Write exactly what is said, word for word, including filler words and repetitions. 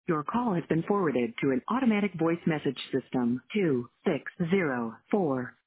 Your call has been forwarded to an automatic voice message system. two six zero four